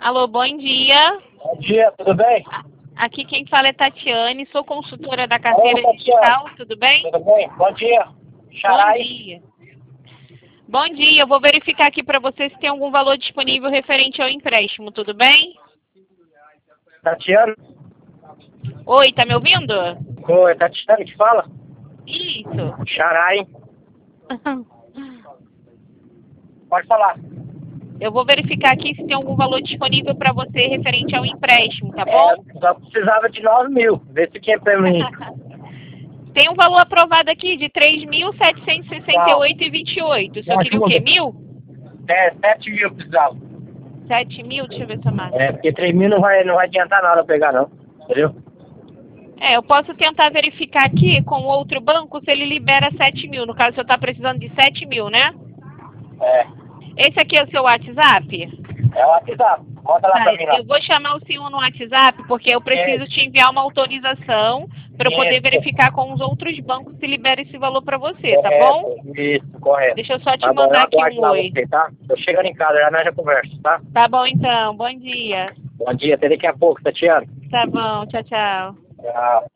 Alô, bom dia. Bom dia, tudo bem? Aqui quem fala é Tatiane, sou consultora da carteira Oi, digital, tudo bem? Tudo bem? Bom dia. Xarai. Bom dia. Bom dia, eu vou verificar aqui para você se tem algum valor disponível referente ao empréstimo, tudo bem? Tatiana? Oi, tá me ouvindo? Oi, Tatiana que fala? Isso. Xarai. Pode falar. Eu vou verificar aqui se tem algum valor disponível para você referente ao empréstimo, tá bom? Só precisava de 9 mil. Vê se tinha pra mim. Tem um valor aprovado aqui de 3.768,28. O senhor queria o quê? 7 mil precisava. 7 mil? Deixa eu ver se eu marco. Porque 3 mil não vai adiantar nada eu pegar, não. Entendeu? Eu posso tentar verificar aqui com o outro banco se ele libera 7 mil. No caso, o senhor está precisando de 7 mil, né? Esse aqui é o seu WhatsApp? É o WhatsApp. Bota lá pra mim lá. Eu vou chamar o senhor no WhatsApp porque eu preciso te enviar uma autorização para eu poder verificar com os outros bancos se libera esse valor para você, tá bom? Isso, correto. Deixa eu só te mandar aqui um oi. Você, tá? Tô chegando em casa, já nós já conversa, tá? Tá bom então, bom dia. Bom dia, até daqui a pouco, Tatiana. Tá bom, tchau, tchau. Tchau.